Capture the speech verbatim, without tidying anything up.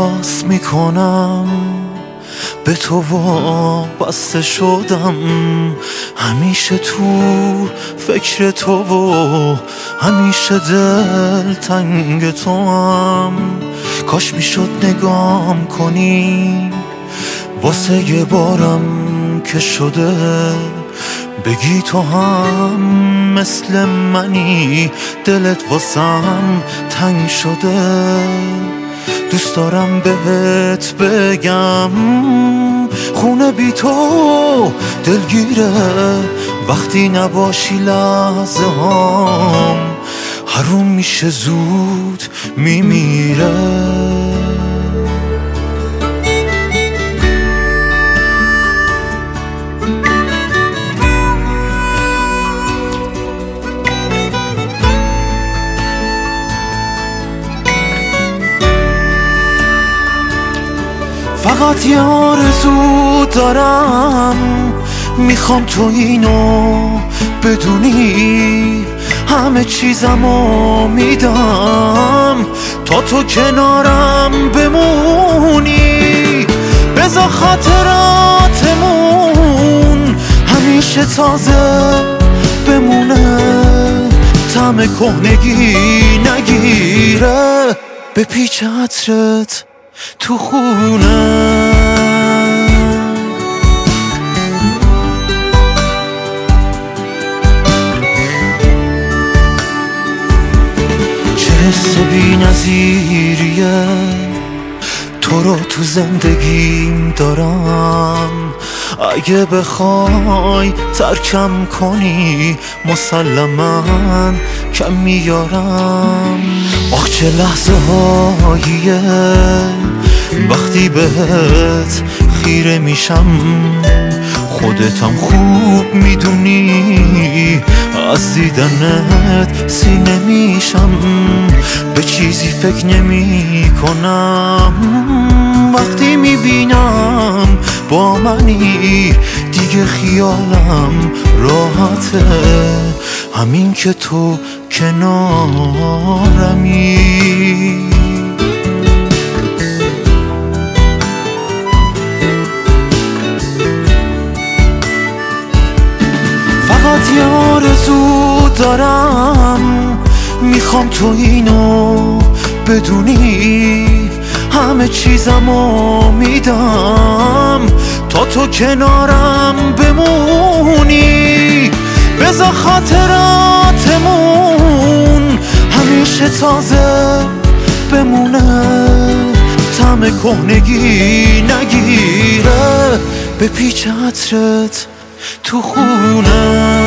احساس میکنم به تو وابسته شدم، همیشه تو فکر تو و همیشه دل تنگ تو هم. کاش میشد نگام کنی واسه یه بارم که شده، بگی تو هم مثل منی دلت واسم تنگ شده. دوست دارم بهت بگم خونه بی تو دلگیره، وقتی نباشی لحظه هام حروم میشه زود میمیره. فقط یه آرزو دارم، میخوام تو اینو بدونی، همه چیزمو میدم تا تو کنارم بمونی. بذار خاطراتمون همیشه تازه بمونه، طعم کهنگی نگیره، به پیچ عطرت تو خونه. چه حس بی نظیریه تو رو تو زندگیم دارم، اگه بخوای ترکم کنی مسلماً کم میارم. آخ چه لحظه هاییه وقتی بهت خیره میشم، خودتم خوب میدونی از دیدنت سینه میشم. به چیزی فکر نمی کنم وقتی میبینم با منی، دیگه خیالم راحته همین که تو کنارمی. فقط یه آرزو دارم، میخوام تو اینو بدونی، همه چیزمو میدم تا تو کنارم بمونی. بذار خاطراتمون همیشه تازه بمونه، طعم کهنگی نگیره، به پیچ عطرت تو خونه.